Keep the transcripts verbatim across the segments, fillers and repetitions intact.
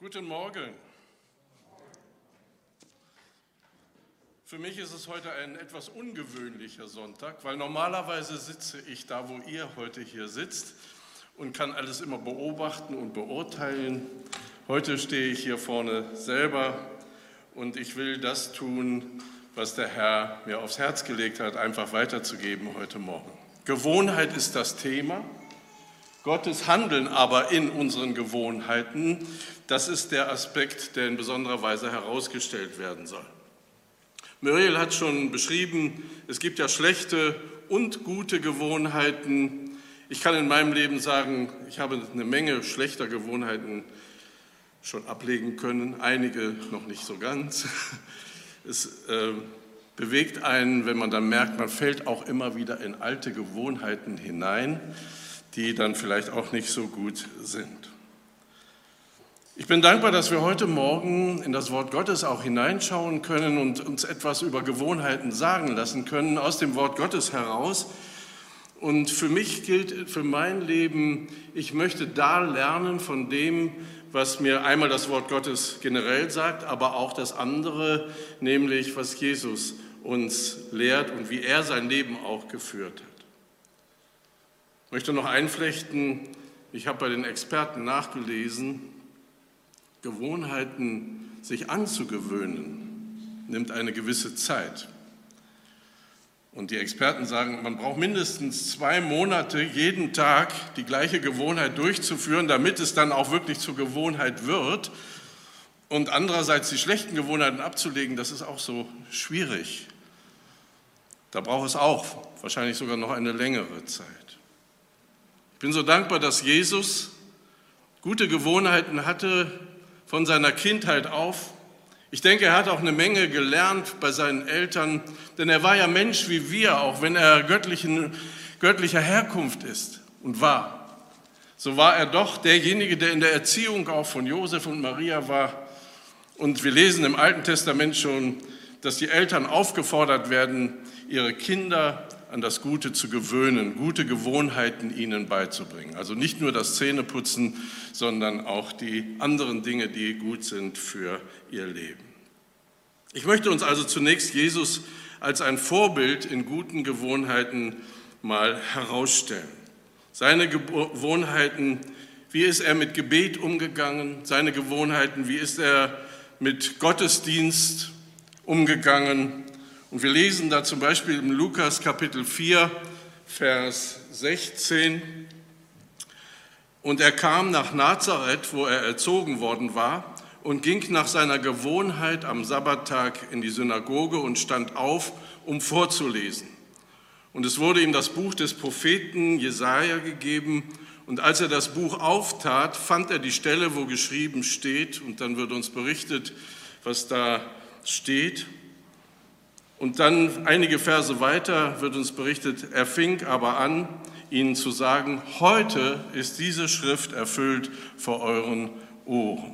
Guten Morgen. Für mich ist es heute ein etwas ungewöhnlicher Sonntag, weil normalerweise sitze ich da, wo ihr heute hier sitzt und kann alles immer beobachten und beurteilen. Heute stehe ich hier vorne selber und ich will das tun, was der Herr mir aufs Herz gelegt hat, einfach weiterzugeben heute Morgen. Gewohnheit ist das Thema. Gottes Handeln aber in unseren Gewohnheiten, das ist der Aspekt, der in besonderer Weise herausgestellt werden soll. Muriel hat schon beschrieben, es gibt ja schlechte und gute Gewohnheiten. Ich kann in meinem Leben sagen, ich habe eine Menge schlechter Gewohnheiten schon ablegen können, einige noch nicht so ganz. Es äh, bewegt einen, wenn man dann merkt, man fällt auch immer wieder in alte Gewohnheiten hinein, die dann vielleicht auch nicht so gut sind. Ich bin dankbar, dass wir heute Morgen in das Wort Gottes auch hineinschauen können und uns etwas über Gewohnheiten sagen lassen können aus dem Wort Gottes heraus. Und für mich gilt, für mein Leben, ich möchte da lernen von dem, was mir einmal das Wort Gottes generell sagt, aber auch das andere, nämlich was Jesus uns lehrt und wie er sein Leben auch geführt hat. Ich möchte noch einflechten, ich habe bei den Experten nachgelesen, Gewohnheiten sich anzugewöhnen, nimmt eine gewisse Zeit. Und die Experten sagen, man braucht mindestens zwei Monate, jeden Tag die gleiche Gewohnheit durchzuführen, damit es dann auch wirklich zur Gewohnheit wird. Und andererseits die schlechten Gewohnheiten abzulegen, das ist auch so schwierig. Da braucht es auch wahrscheinlich sogar noch eine längere Zeit. Ich bin so dankbar, dass Jesus gute Gewohnheiten hatte von seiner Kindheit auf. Ich denke, er hat auch eine Menge gelernt bei seinen Eltern, denn er war ja Mensch wie wir, auch wenn er göttlichen, göttlicher Herkunft ist und war. So war er doch derjenige, der in der Erziehung auch von Josef und Maria war. Und wir lesen im Alten Testament schon, dass die Eltern aufgefordert werden, ihre Kinder an das Gute zu gewöhnen, gute Gewohnheiten ihnen beizubringen. Also nicht nur das Zähneputzen, sondern auch die anderen Dinge, die gut sind für ihr Leben. Ich möchte uns also zunächst Jesus als ein Vorbild in guten Gewohnheiten mal herausstellen. Seine Gewohnheiten, wie ist er mit Gebet umgegangen? Seine Gewohnheiten, wie ist er mit Gottesdienst umgegangen? Und wir lesen da zum Beispiel im Lukas Kapitel vier, Vers sechzehn. Und er kam nach Nazareth, wo er erzogen worden war, und ging nach seiner Gewohnheit am Sabbattag in die Synagoge und stand auf, um vorzulesen. Und es wurde ihm das Buch des Propheten Jesaja gegeben. Und als er das Buch auftat, fand er die Stelle, wo geschrieben steht. Und dann wird uns berichtet, was da steht. Und dann einige Verse weiter wird uns berichtet, er fing aber an, ihnen zu sagen, heute ist diese Schrift erfüllt vor euren Ohren.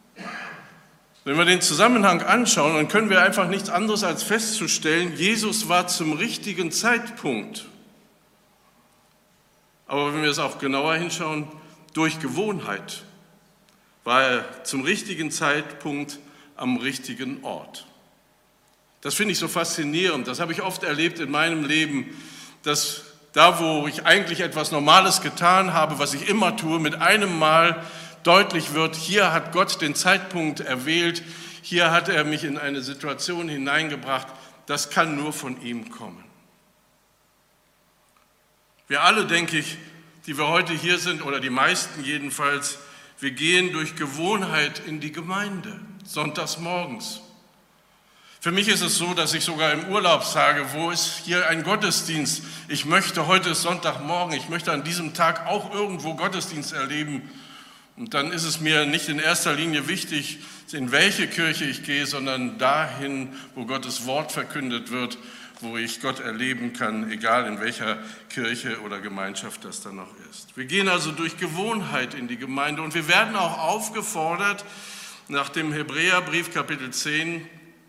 Wenn wir den Zusammenhang anschauen, dann können wir einfach nichts anderes als festzustellen, Jesus war zum richtigen Zeitpunkt. Aber wenn wir es auch genauer hinschauen, durch Gewohnheit war er zum richtigen Zeitpunkt am richtigen Ort. Das finde ich so faszinierend. Das habe ich oft erlebt in meinem Leben, dass da, wo ich eigentlich etwas Normales getan habe, was ich immer tue, mit einem Mal deutlich wird, hier hat Gott den Zeitpunkt erwählt, hier hat er mich in eine Situation hineingebracht, das kann nur von ihm kommen. Wir alle, denke ich, die wir heute hier sind, oder die meisten jedenfalls, wir gehen durch Gewohnheit in die Gemeinde, sonntags morgens. Für mich ist es so, dass ich sogar im Urlaub sage, wo ist hier ein Gottesdienst? Ich möchte, heute ist Sonntagmorgen, ich möchte an diesem Tag auch irgendwo Gottesdienst erleben. Und dann ist es mir nicht in erster Linie wichtig, in welche Kirche ich gehe, sondern dahin, wo Gottes Wort verkündet wird, wo ich Gott erleben kann, egal in welcher Kirche oder Gemeinschaft das dann noch ist. Wir gehen also durch Gewohnheit in die Gemeinde und wir werden auch aufgefordert, nach dem Hebräerbrief Kapitel zehn,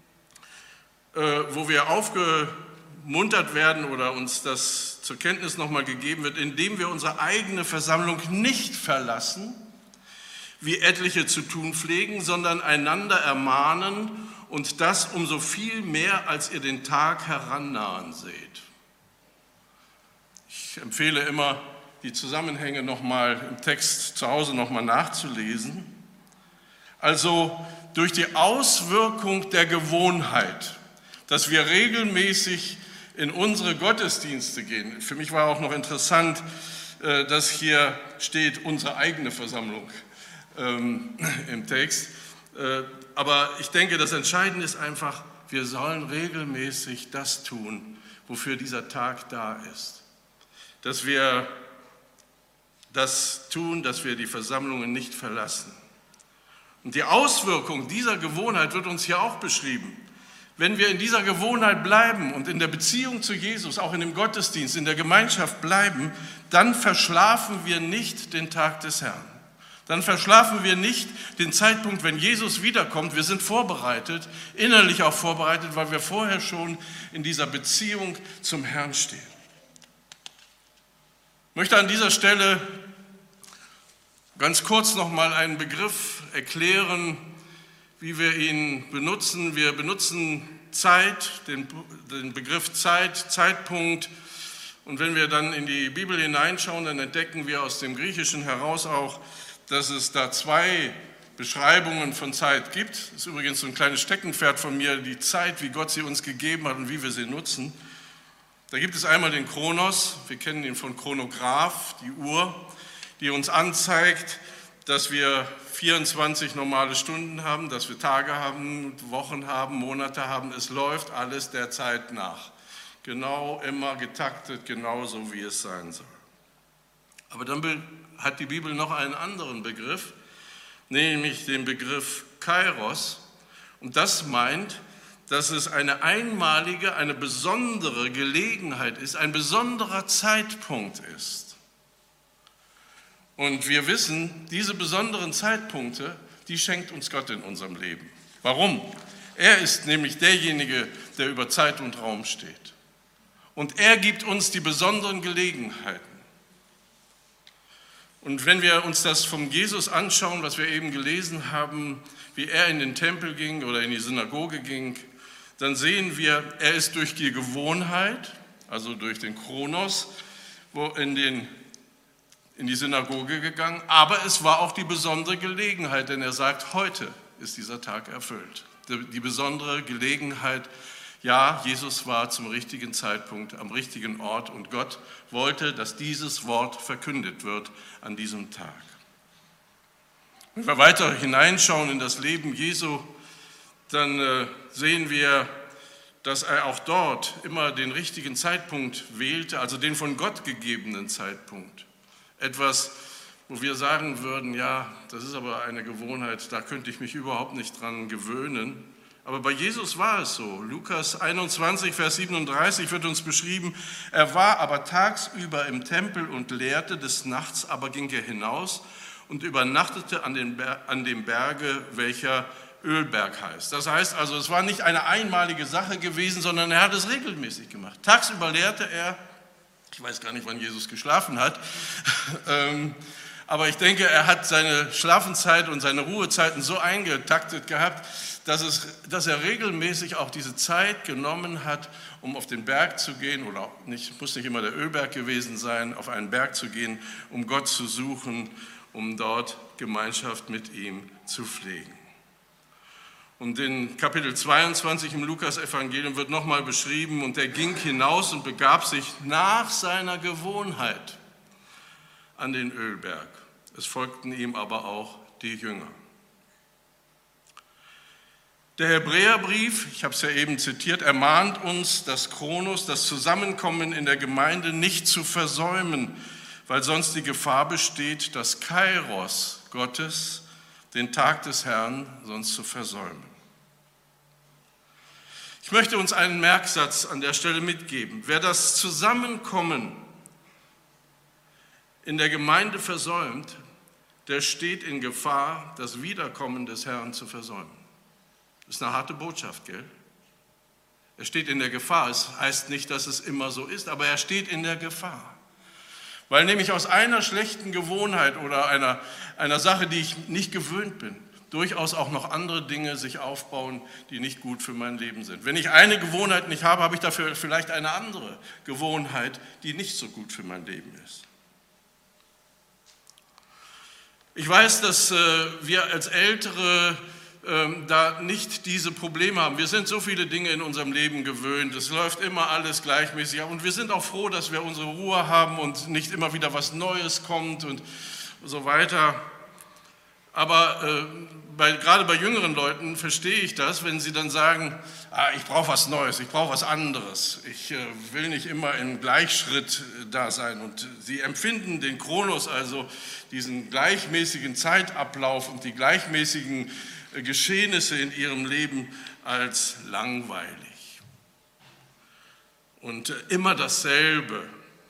wo wir aufgemuntert werden oder uns das zur Kenntnis nochmal gegeben wird, indem wir unsere eigene Versammlung nicht verlassen, wie etliche zu tun pflegen, sondern einander ermahnen und das umso viel mehr, als ihr den Tag herannahen seht. Ich empfehle immer, die Zusammenhänge nochmal im Text zu Hause nochmal nachzulesen. Also durch die Auswirkung der Gewohnheit, dass wir regelmäßig in unsere Gottesdienste gehen. Für mich war auch noch interessant, dass hier steht, unsere eigene Versammlung ähm, im Text. Aber ich denke, das Entscheidende ist einfach, wir sollen regelmäßig das tun, wofür dieser Tag da ist. Dass wir das tun, dass wir die Versammlungen nicht verlassen. Und die Auswirkung dieser Gewohnheit wird uns hier auch beschrieben. Wenn wir in dieser Gewohnheit bleiben und in der Beziehung zu Jesus, auch in dem Gottesdienst, in der Gemeinschaft bleiben, dann verschlafen wir nicht den Tag des Herrn. Dann verschlafen wir nicht den Zeitpunkt, wenn Jesus wiederkommt. Wir sind vorbereitet, innerlich auch vorbereitet, weil wir vorher schon in dieser Beziehung zum Herrn stehen. Ich möchte an dieser Stelle ganz kurz noch mal einen Begriff erklären, wie wir ihn benutzen. Wir benutzen Zeit, den, den Begriff Zeit, Zeitpunkt. Und wenn wir dann in die Bibel hineinschauen, dann entdecken wir aus dem Griechischen heraus auch, dass es da zwei Beschreibungen von Zeit gibt. Das ist übrigens so ein kleines Steckenpferd von mir, die Zeit, wie Gott sie uns gegeben hat und wie wir sie nutzen. Da gibt es einmal den Chronos, wir kennen ihn von Chronograph, die Uhr, die uns anzeigt, dass wir vierundzwanzig normale Stunden haben, dass wir Tage haben, Wochen haben, Monate haben. Es läuft alles der Zeit nach. Genau, immer getaktet, genauso wie es sein soll. Aber dann hat die Bibel noch einen anderen Begriff, nämlich den Begriff Kairos. Und das meint, dass es eine einmalige, eine besondere Gelegenheit ist, ein besonderer Zeitpunkt ist. Und wir wissen, diese besonderen Zeitpunkte, die schenkt uns Gott in unserem Leben. Warum? Er ist nämlich derjenige, der über Zeit und Raum steht. Und er gibt uns die besonderen Gelegenheiten. Und wenn wir uns das vom Jesus anschauen, was wir eben gelesen haben, wie er in den Tempel ging oder in die Synagoge ging, dann sehen wir, er ist durch die Gewohnheit, also durch den Chronos, wo in den in die Synagoge gegangen, aber es war auch die besondere Gelegenheit, denn er sagt, heute ist dieser Tag erfüllt. Die besondere Gelegenheit, ja, Jesus war zum richtigen Zeitpunkt am richtigen Ort und Gott wollte, dass dieses Wort verkündet wird an diesem Tag. Wenn wir weiter hineinschauen in das Leben Jesu, dann äh, sehen wir, dass er auch dort immer den richtigen Zeitpunkt wählte, also den von Gott gegebenen Zeitpunkt. Etwas, wo wir sagen würden, ja, das ist aber eine Gewohnheit, da könnte ich mich überhaupt nicht dran gewöhnen. Aber bei Jesus war es so. Lukas einundzwanzig, Vers siebenunddreißig wird uns beschrieben, er war aber tagsüber im Tempel und lehrte, des Nachts aber ging er hinaus und übernachtete an, den Ber- an dem Berge, welcher Ölberg heißt. Das heißt also, es war nicht eine einmalige Sache gewesen, sondern er hat es regelmäßig gemacht. Tagsüber lehrte er. Ich weiß gar nicht, wann Jesus geschlafen hat, aber ich denke, er hat seine Schlafenszeit und seine Ruhezeiten so eingetaktet gehabt, dass, es, dass er regelmäßig auch diese Zeit genommen hat, um auf den Berg zu gehen, oder nicht, muss nicht immer der Ölberg gewesen sein, auf einen Berg zu gehen, um Gott zu suchen, um dort Gemeinschaft mit ihm zu pflegen. Und in Kapitel zweiundzwanzig im Lukas-Evangelium wird nochmal beschrieben, und er ging hinaus und begab sich nach seiner Gewohnheit an den Ölberg. Es folgten ihm aber auch die Jünger. Der Hebräerbrief, ich habe es ja eben zitiert, ermahnt uns, das Chronos, das Zusammenkommen in der Gemeinde nicht zu versäumen, weil sonst die Gefahr besteht, das Kairos Gottes, den Tag des Herrn, sonst zu versäumen. Ich möchte uns einen Merksatz an der Stelle mitgeben. Wer das Zusammenkommen in der Gemeinde versäumt, der steht in Gefahr, das Wiederkommen des Herrn zu versäumen. Das ist eine harte Botschaft, gell? Er steht in der Gefahr. Es heißt nicht, dass es immer so ist, aber er steht in der Gefahr. Weil nämlich aus einer schlechten Gewohnheit oder einer, einer Sache, die ich nicht gewöhnt bin, durchaus auch noch andere Dinge sich aufbauen, die nicht gut für mein Leben sind. Wenn ich eine Gewohnheit nicht habe, habe ich dafür vielleicht eine andere Gewohnheit, die nicht so gut für mein Leben ist. Ich weiß, dass äh, wir als Ältere äh, da nicht diese Probleme haben. Wir sind so viele Dinge in unserem Leben gewöhnt. Es läuft immer alles gleichmäßig ab. Und wir sind auch froh, dass wir unsere Ruhe haben und nicht immer wieder was Neues kommt und so weiter. Aber äh, bei, gerade bei jüngeren Leuten verstehe ich das, wenn sie dann sagen, ah, ich brauche was Neues, ich brauche was anderes, ich äh, will nicht immer im Gleichschritt äh, da sein. Und sie empfinden den Kronos, also diesen gleichmäßigen Zeitablauf und die gleichmäßigen äh, Geschehnisse in ihrem Leben als langweilig. Und äh, immer dasselbe.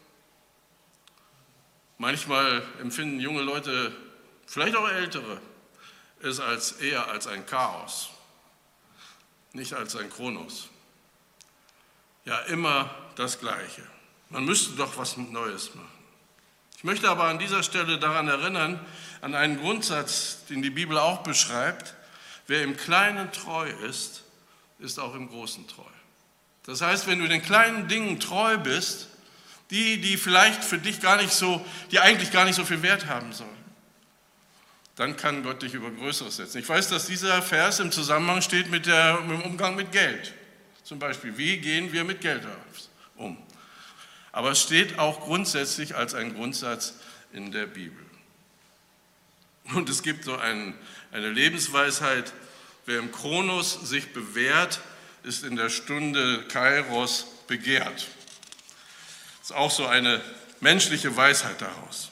Manchmal empfinden junge Leute, vielleicht auch Ältere, es als eher als ein Chaos, nicht als ein Kronos. Ja, immer das Gleiche. Man müsste doch was Neues machen. Ich möchte aber an dieser Stelle daran erinnern, an einen Grundsatz, den die Bibel auch beschreibt: Wer im Kleinen treu ist, ist auch im Großen treu. Das heißt, wenn du den kleinen Dingen treu bist, die, die vielleicht für dich gar nicht so, die eigentlich gar nicht so viel Wert haben sollen, dann kann Gott dich über Größeres setzen. Ich weiß, dass dieser Vers im Zusammenhang steht mit, der, mit dem Umgang mit Geld. Zum Beispiel, wie gehen wir mit Geld um? Aber es steht auch grundsätzlich als ein Grundsatz in der Bibel. Und es gibt so ein, eine Lebensweisheit: Wer im Kronos sich bewährt, ist in der Stunde Kairos begehrt. Das ist auch so eine menschliche Weisheit daraus.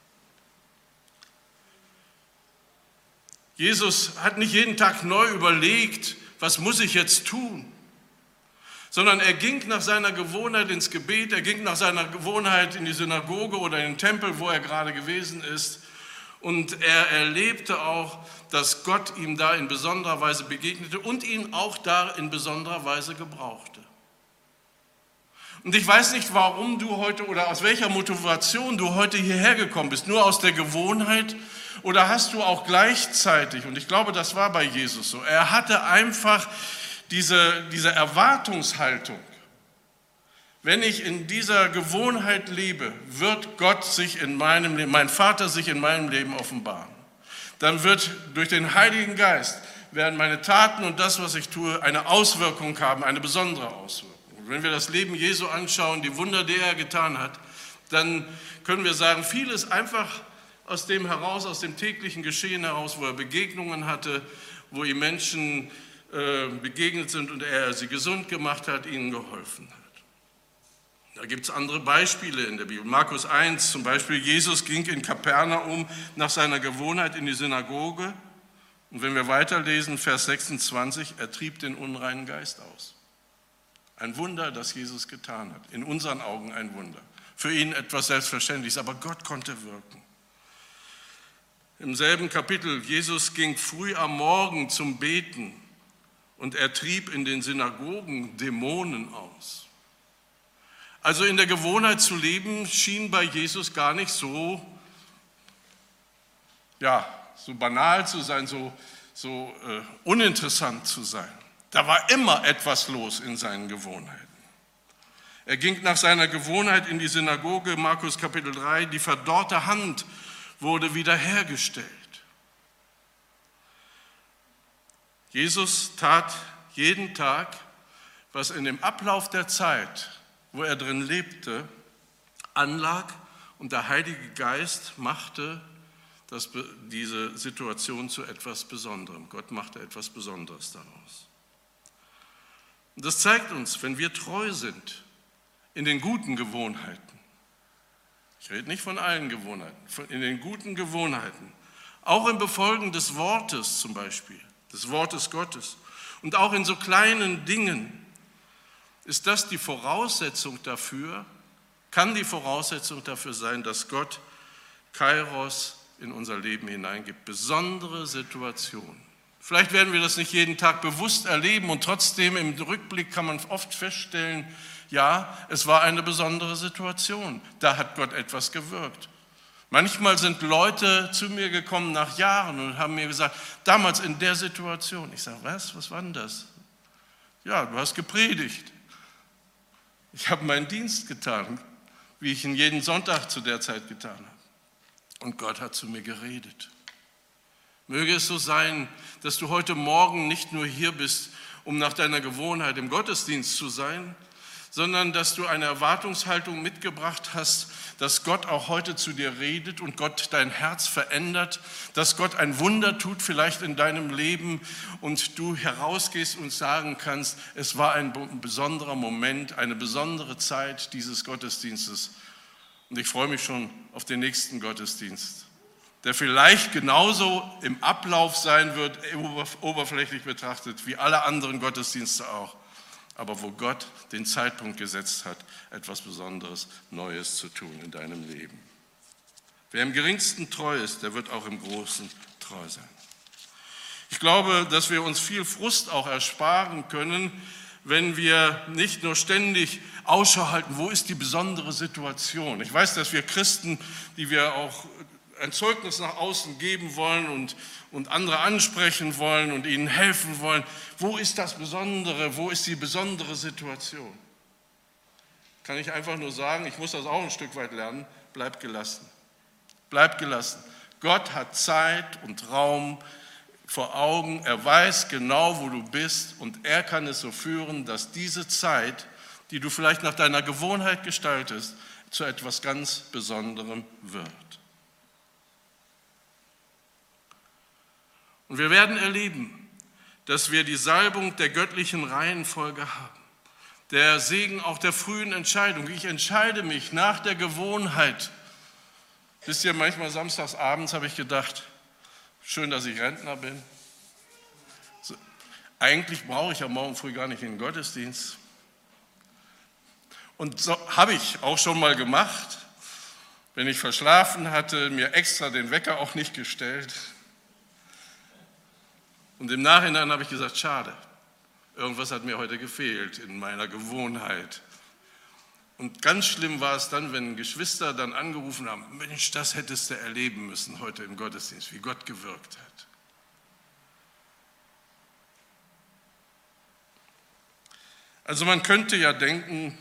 Jesus hat nicht jeden Tag neu überlegt, was muss ich jetzt tun, sondern er ging nach seiner Gewohnheit ins Gebet, er ging nach seiner Gewohnheit in die Synagoge oder in den Tempel, wo er gerade gewesen ist, und er erlebte auch, dass Gott ihm da in besonderer Weise begegnete und ihn auch da in besonderer Weise gebrauchte. Und ich weiß nicht, warum du heute oder aus welcher Motivation du heute hierher gekommen bist, nur aus der Gewohnheit, oder hast du auch gleichzeitig, und ich glaube, das war bei Jesus so, er hatte einfach diese, diese Erwartungshaltung: Wenn ich in dieser Gewohnheit lebe, wird Gott sich in meinem Leben, mein Vater sich in meinem Leben offenbaren. Dann wird durch den Heiligen Geist, werden meine Taten und das, was ich tue, eine Auswirkung haben, eine besondere Auswirkung. Und wenn wir das Leben Jesu anschauen, die Wunder, die er getan hat, dann können wir sagen, vieles einfach aus dem heraus, aus dem täglichen Geschehen heraus, wo er Begegnungen hatte, wo ihm Menschen äh, begegnet sind und er sie gesund gemacht hat, ihnen geholfen hat. Da gibt es andere Beispiele in der Bibel. Markus eins zum Beispiel: Jesus ging in Kapernaum nach seiner Gewohnheit in die Synagoge. Und wenn wir weiterlesen, Vers sechsundzwanzig, er trieb den unreinen Geist aus. Ein Wunder, das Jesus getan hat. In unseren Augen ein Wunder. Für ihn etwas Selbstverständliches, aber Gott konnte wirken. Im selben Kapitel: Jesus ging früh am Morgen zum Beten und er trieb in den Synagogen Dämonen aus. Also in der Gewohnheit zu leben, schien bei Jesus gar nicht so, ja, so banal zu sein, so, so äh, uninteressant zu sein. Da war immer etwas los in seinen Gewohnheiten. Er ging nach seiner Gewohnheit in die Synagoge, Markus Kapitel drei, die verdorrte Hand wurde wiederhergestellt. Jesus tat jeden Tag, was in dem Ablauf der Zeit, wo er drin lebte, anlag, und der Heilige Geist machte das, diese Situation zu etwas Besonderem. Gott machte etwas Besonderes daraus. Und das zeigt uns, wenn wir treu sind in den guten Gewohnheiten, ich rede nicht von allen Gewohnheiten, in den guten Gewohnheiten, auch im Befolgen des Wortes zum Beispiel, des Wortes Gottes, und auch in so kleinen Dingen, ist das die Voraussetzung dafür, kann die Voraussetzung dafür sein, dass Gott Kairos in unser Leben hineingibt. Besondere Situationen Vielleicht werden wir das nicht jeden Tag bewusst erleben und trotzdem im Rückblick kann man oft feststellen, ja, es war eine besondere Situation. Da hat Gott etwas gewirkt. Manchmal sind Leute zu mir gekommen nach Jahren und haben mir gesagt, damals in der Situation. Ich sage, was, was war denn das? Ja, du hast gepredigt. Ich habe meinen Dienst getan, wie ich ihn jeden Sonntag zu der Zeit getan habe. Und Gott hat zu mir geredet. Möge es so sein, dass du heute Morgen nicht nur hier bist, um nach deiner Gewohnheit im Gottesdienst zu sein, sondern dass du eine Erwartungshaltung mitgebracht hast, dass Gott auch heute zu dir redet und Gott dein Herz verändert, dass Gott ein Wunder tut vielleicht in deinem Leben und du herausgehst und sagen kannst, es war ein besonderer Moment, eine besondere Zeit dieses Gottesdienstes. Und ich freue mich schon auf den nächsten Gottesdienst, der vielleicht genauso im Ablauf sein wird, oberflächlich betrachtet, wie alle anderen Gottesdienste auch. Aber wo Gott den Zeitpunkt gesetzt hat, etwas Besonderes, Neues zu tun in deinem Leben. Wer im Geringsten treu ist, der wird auch im Großen treu sein. Ich glaube, dass wir uns viel Frust auch ersparen können, wenn wir nicht nur ständig Ausschau halten, wo ist die besondere Situation. Ich weiß, dass wir Christen, die wir auch ein Zeugnis nach außen geben wollen und, und andere ansprechen wollen und ihnen helfen wollen. Wo ist das Besondere? Wo ist die besondere Situation? Kann ich einfach nur sagen, ich muss das auch ein Stück weit lernen, bleib gelassen. Bleib gelassen. Gott hat Zeit und Raum vor Augen. Er weiß genau, wo du bist und er kann es so führen, dass diese Zeit, die du vielleicht nach deiner Gewohnheit gestaltest, zu etwas ganz Besonderem wird. Und wir werden erleben, dass wir die Salbung der göttlichen Reihenfolge haben. Der Segen auch der frühen Entscheidung. Ich entscheide mich nach der Gewohnheit. Wisst ihr, manchmal samstags abends habe ich gedacht, schön, dass ich Rentner bin. So, eigentlich brauche ich ja morgen früh gar nicht in den Gottesdienst. Und so habe ich auch schon mal gemacht, wenn ich verschlafen hatte, mir extra den Wecker auch nicht gestellt. Und im Nachhinein habe ich gesagt, schade, irgendwas hat mir heute gefehlt in meiner Gewohnheit. Und ganz schlimm war es dann, wenn Geschwister dann angerufen haben, Mensch, das hättest du erleben müssen heute im Gottesdienst, wie Gott gewirkt hat. Also man könnte ja denken,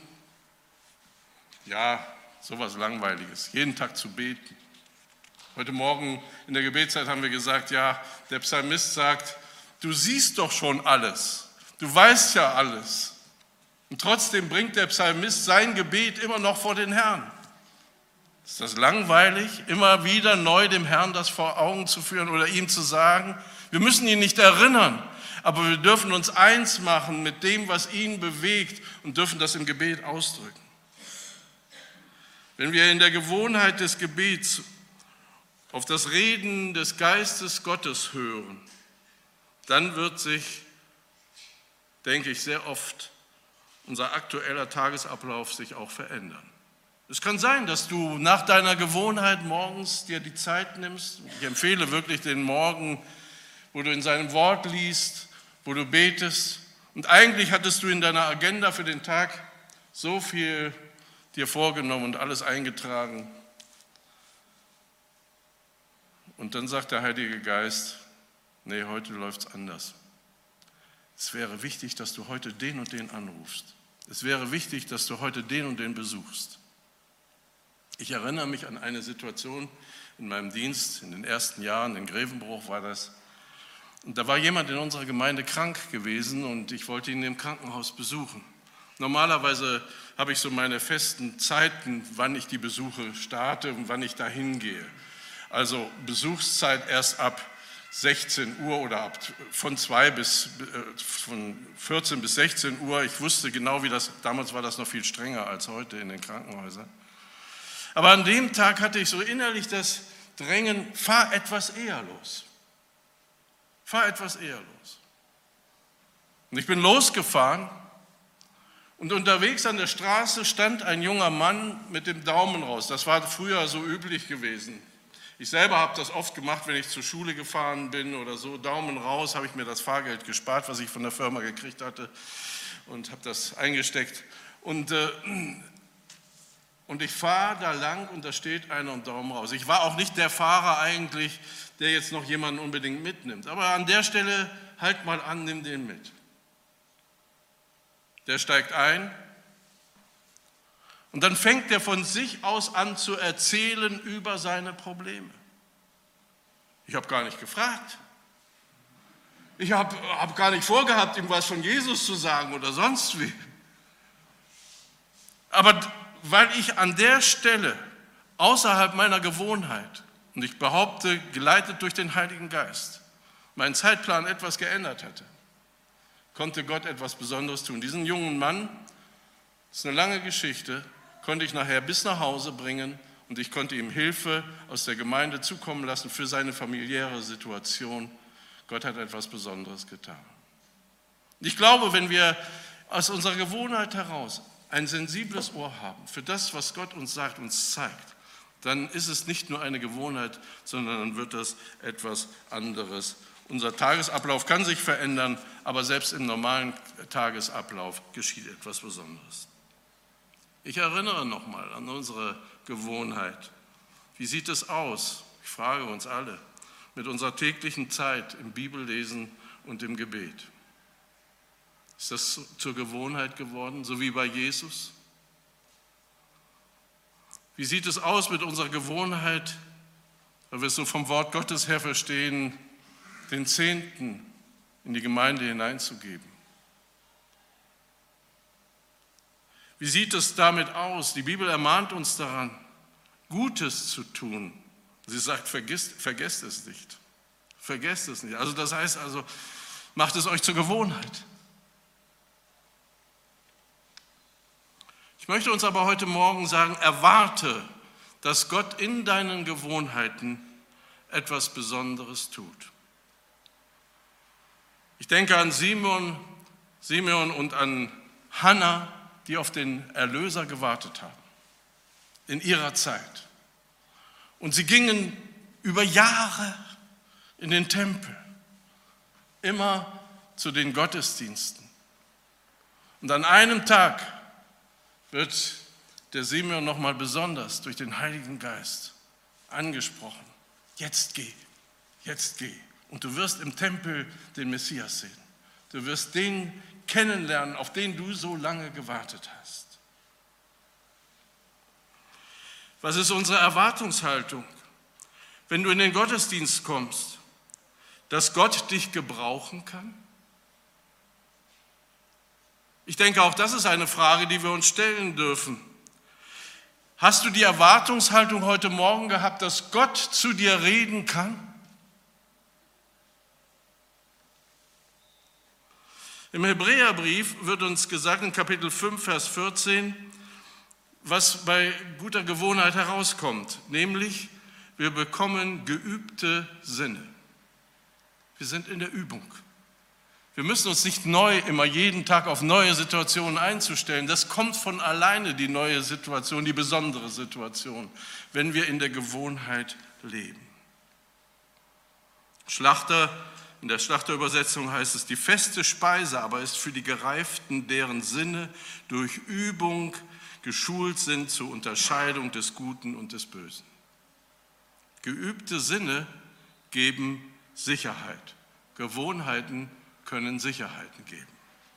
ja, sowas Langweiliges, jeden Tag zu beten. Heute Morgen in der Gebetszeit haben wir gesagt, ja, der Psalmist sagt, du siehst doch schon alles, du weißt ja alles. Und trotzdem bringt der Psalmist sein Gebet immer noch vor den Herrn. Ist das langweilig, immer wieder neu dem Herrn das vor Augen zu führen oder ihm zu sagen? Wir müssen ihn nicht erinnern, aber wir dürfen uns eins machen mit dem, was ihn bewegt und dürfen das im Gebet ausdrücken. Wenn wir in der Gewohnheit des Gebets auf das Reden des Geistes Gottes hören, dann wird sich, denke ich, sehr oft unser aktueller Tagesablauf sich auch verändern. Es kann sein, dass du nach deiner Gewohnheit morgens dir die Zeit nimmst. Ich empfehle wirklich den Morgen, wo du in seinem Wort liest, wo du betest. Und eigentlich hattest du in deiner Agenda für den Tag so viel dir vorgenommen und alles eingetragen. Und dann sagt der Heilige Geist, nee, heute läuft es anders. Es wäre wichtig, dass du heute den und den anrufst. Es wäre wichtig, dass du heute den und den besuchst. Ich erinnere mich an eine Situation in meinem Dienst, in den ersten Jahren, in Grevenbruch war das. Und da war jemand in unserer Gemeinde krank gewesen und ich wollte ihn im Krankenhaus besuchen. Normalerweise habe ich so meine festen Zeiten, wann ich die Besuche starte und wann ich da hingehe. Also Besuchszeit erst ab sechzehn Uhr oder ab, von, zwei bis, äh, von vierzehn bis sechzehn Uhr. Ich wusste genau, wie das, damals war das noch viel strenger als heute in den Krankenhäusern. Aber an dem Tag hatte ich so innerlich das Drängen, fahr etwas eher los. Fahr etwas eher los. Und ich bin losgefahren und unterwegs an der Straße stand ein junger Mann mit dem Daumen raus. Das war früher so üblich gewesen. Ich selber habe das oft gemacht, wenn ich zur Schule gefahren bin oder so. Daumen raus, habe ich mir das Fahrgeld gespart, was ich von der Firma gekriegt hatte, und habe das eingesteckt. Und, äh, und ich fahre da lang und da steht einer und Daumen raus. Ich war auch nicht der Fahrer eigentlich, der jetzt noch jemanden unbedingt mitnimmt. Aber an der Stelle, halt mal an, nimm den mit. Der steigt ein und dann fängt er von sich aus an zu erzählen über seine Probleme. Ich habe gar nicht gefragt. Ich habe hab gar nicht vorgehabt, ihm was von Jesus zu sagen oder sonst wie. Aber weil ich an der Stelle außerhalb meiner Gewohnheit, und ich behaupte, geleitet durch den Heiligen Geist, meinen Zeitplan etwas geändert hatte, konnte Gott etwas Besonderes tun. Diesen jungen Mann, das ist eine lange Geschichte, konnte ich nachher bis nach Hause bringen und ich konnte ihm Hilfe aus der Gemeinde zukommen lassen für seine familiäre Situation. Gott hat etwas Besonderes getan. Ich glaube, wenn wir aus unserer Gewohnheit heraus ein sensibles Ohr haben für das, was Gott uns sagt, uns zeigt, dann ist es nicht nur eine Gewohnheit, sondern dann wird das etwas anderes. Unser Tagesablauf kann sich verändern, aber selbst im normalen Tagesablauf geschieht etwas Besonderes. Ich erinnere nochmal an unsere Gewohnheit. Wie sieht es aus? Ich frage uns alle, mit unserer täglichen Zeit im Bibellesen und im Gebet. Ist das zur Gewohnheit geworden, so wie bei Jesus? Wie sieht es aus mit unserer Gewohnheit, weil wir es so vom Wort Gottes her verstehen, den Zehnten in die Gemeinde hineinzugeben? Wie sieht es damit aus? Die Bibel ermahnt uns daran, Gutes zu tun. Sie sagt, vergesst, vergesst es nicht. Vergesst es nicht. Also das heißt also, macht es euch zur Gewohnheit. Ich möchte uns aber heute Morgen sagen, erwarte, dass Gott in deinen Gewohnheiten etwas Besonderes tut. Ich denke an Simeon, Simeon und an Hannah, die auf den Erlöser gewartet haben, in ihrer Zeit. Und sie gingen über Jahre in den Tempel, immer zu den Gottesdiensten. Und an einem Tag wird der Simeon nochmal besonders durch den Heiligen Geist angesprochen. Jetzt geh, jetzt geh. Und du wirst im Tempel den Messias sehen. Du wirst den kennenlernen, auf den du so lange gewartet hast. Was ist unsere Erwartungshaltung, wenn du in den Gottesdienst kommst, dass Gott dich gebrauchen kann? Ich denke, auch das ist eine Frage, die wir uns stellen dürfen. Hast du die Erwartungshaltung heute Morgen gehabt, dass Gott zu dir reden kann? Im Hebräerbrief wird uns gesagt, in Kapitel fünf, Vers vierzehn, was bei guter Gewohnheit herauskommt, nämlich wir bekommen geübte Sinne. Wir sind in der Übung. Wir müssen uns nicht neu, immer jeden Tag auf neue Situationen einzustellen. Das kommt von alleine, die neue Situation, die besondere Situation, wenn wir in der Gewohnheit leben. Schlachter, in der Schlachterübersetzung heißt es, die feste Speise aber ist für die Gereiften, deren Sinne durch Übung geschult sind zur Unterscheidung des Guten und des Bösen. Geübte Sinne geben Sicherheit. Gewohnheiten können Sicherheiten geben.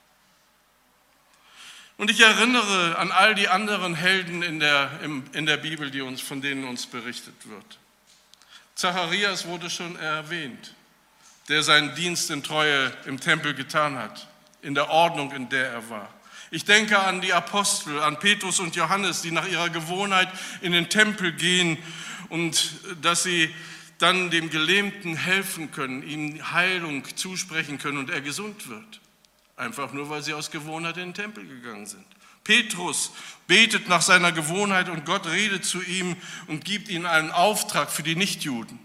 Und ich erinnere an all die anderen Helden in der, in der Bibel, die uns, von denen uns berichtet wird. Zacharias wurde schon erwähnt, der seinen Dienst in Treue im Tempel getan hat, in der Ordnung, in der er war. Ich denke an die Apostel, an Petrus und Johannes, die nach ihrer Gewohnheit in den Tempel gehen und dass sie dann dem Gelähmten helfen können, ihm Heilung zusprechen können und er gesund wird. Einfach nur, weil sie aus Gewohnheit in den Tempel gegangen sind. Petrus betet nach seiner Gewohnheit und Gott redet zu ihm und gibt ihm einen Auftrag für die Nichtjuden.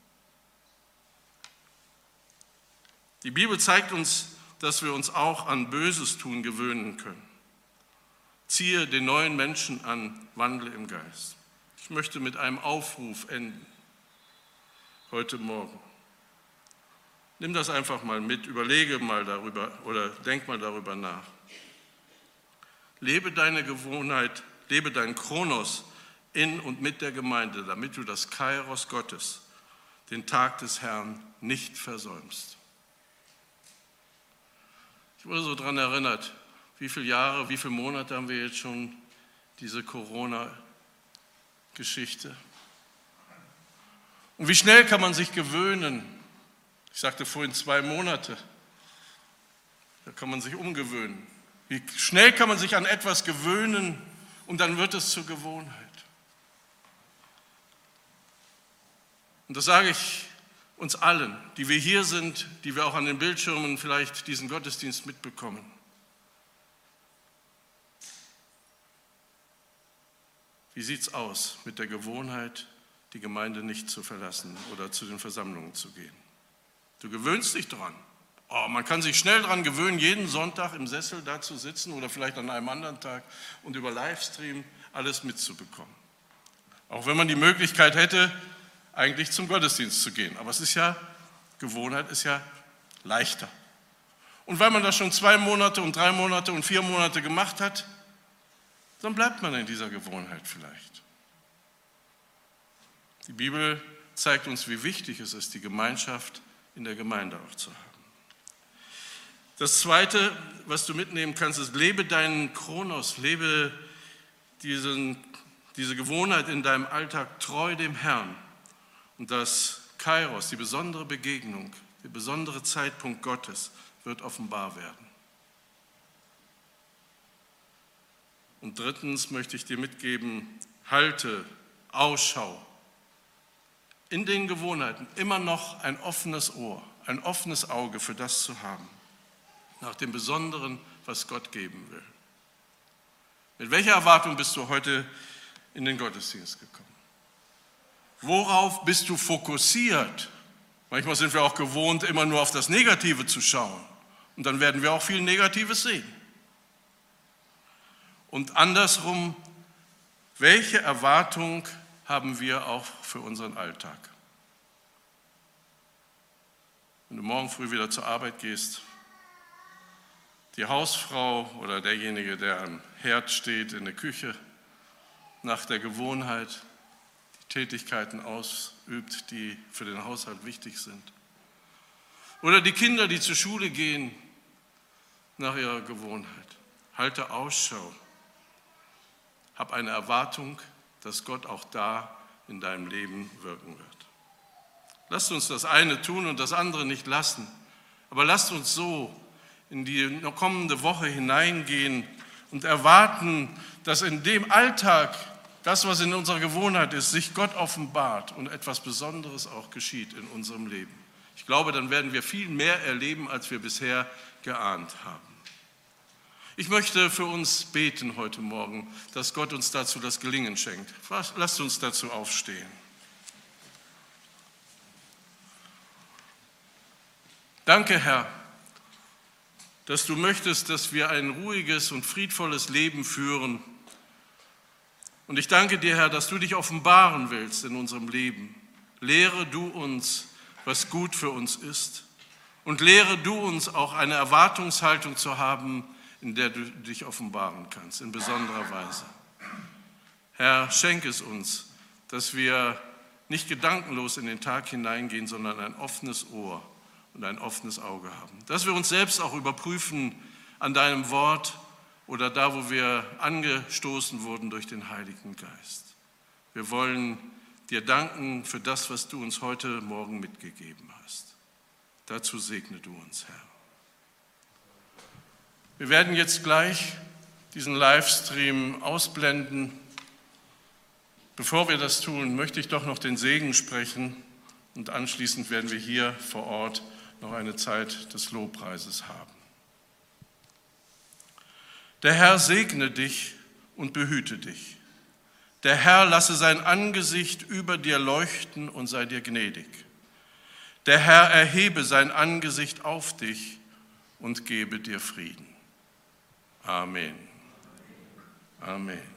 Die Bibel zeigt uns, dass wir uns auch an Böses tun gewöhnen können. Ziehe den neuen Menschen an, wandle im Geist. Ich möchte mit einem Aufruf enden. heute Morgen. Nimm das einfach mal mit, überlege mal darüber oder denk mal darüber nach. Lebe deine Gewohnheit, lebe deinen Chronos in und mit der Gemeinde, damit du das Kairos Gottes, den Tag des Herrn, nicht versäumst. Ich wurde so daran erinnert, wie viele Jahre, wie viele Monate haben wir jetzt schon diese Corona-Geschichte. Und wie schnell kann man sich gewöhnen? Ich sagte vorhin zwei Monate. Da kann man sich umgewöhnen. Wie schnell kann man sich an etwas gewöhnen und dann wird es zur Gewohnheit. Und das sage ich uns allen, die wir hier sind, die wir auch an den Bildschirmen vielleicht diesen Gottesdienst mitbekommen. Wie sieht es aus mit der Gewohnheit, die Gemeinde nicht zu verlassen oder zu den Versammlungen zu gehen? Du gewöhnst dich dran. Oh, man kann sich schnell daran gewöhnen, jeden Sonntag im Sessel da zu sitzen oder vielleicht an einem anderen Tag und über Livestream alles mitzubekommen. Auch wenn man die Möglichkeit hätte, eigentlich zum Gottesdienst zu gehen. Aber es ist ja, Gewohnheit ist ja leichter. Und weil man das schon zwei Monate und drei Monate und vier Monate gemacht hat, dann bleibt man in dieser Gewohnheit vielleicht. Die Bibel zeigt uns, wie wichtig es ist, die Gemeinschaft in der Gemeinde auch zu haben. Das Zweite, was du mitnehmen kannst, ist, lebe deinen Chronos, lebe diesen, diese Gewohnheit in deinem Alltag treu dem Herrn. Und das Kairos, die besondere Begegnung, der besondere Zeitpunkt Gottes wird offenbar werden. Und drittens möchte ich dir mitgeben, halte Ausschau in den Gewohnheiten, immer noch ein offenes Ohr, ein offenes Auge für das zu haben, nach dem Besonderen, was Gott geben will. Mit welcher Erwartung bist du heute in den Gottesdienst gekommen? Worauf bist du fokussiert? Manchmal sind wir auch gewohnt, immer nur auf das Negative zu schauen. Und dann werden wir auch viel Negatives sehen. Und andersrum, welche Erwartung haben wir auch für unseren Alltag? Wenn du morgen früh wieder zur Arbeit gehst, die Hausfrau oder derjenige, der am Herd steht in der Küche, nach der Gewohnheit die Tätigkeiten ausübt, die für den Haushalt wichtig sind. Oder die Kinder, die zur Schule gehen, nach ihrer Gewohnheit. Halte Ausschau. Hab eine Erwartung, dass Gott auch da in deinem Leben wirken wird. Lasst uns das eine tun und das andere nicht lassen. Aber lasst uns so in die kommende Woche hineingehen und erwarten, dass in dem Alltag, das, was in unserer Gewohnheit ist, sich Gott offenbart und etwas Besonderes auch geschieht in unserem Leben. Ich glaube, dann werden wir viel mehr erleben, als wir bisher geahnt haben. Ich möchte für uns beten heute Morgen, dass Gott uns dazu das Gelingen schenkt. Lasst uns dazu aufstehen. Danke, Herr, dass du möchtest, dass wir ein ruhiges und friedvolles Leben führen. Und ich danke dir, Herr, dass du dich offenbaren willst in unserem Leben. Lehre du uns, was gut für uns ist. Und lehre du uns auch eine Erwartungshaltung zu haben, in der du dich offenbaren kannst, in besonderer Weise. Herr, schenk es uns, dass wir nicht gedankenlos in den Tag hineingehen, sondern ein offenes Ohr und ein offenes Auge haben. Dass wir uns selbst auch überprüfen an deinem Wort oder da, wo wir angestoßen wurden durch den Heiligen Geist. Wir wollen dir danken für das, was du uns heute Morgen mitgegeben hast. Dazu segne du uns, Herr. Wir werden jetzt gleich diesen Livestream ausblenden. Bevor wir das tun, möchte ich doch noch den Segen sprechen und anschließend werden wir hier vor Ort noch eine Zeit des Lobpreises haben. Der Herr segne dich und behüte dich. Der Herr lasse sein Angesicht über dir leuchten und sei dir gnädig. Der Herr erhebe sein Angesicht auf dich und gebe dir Frieden. Amen. Amen.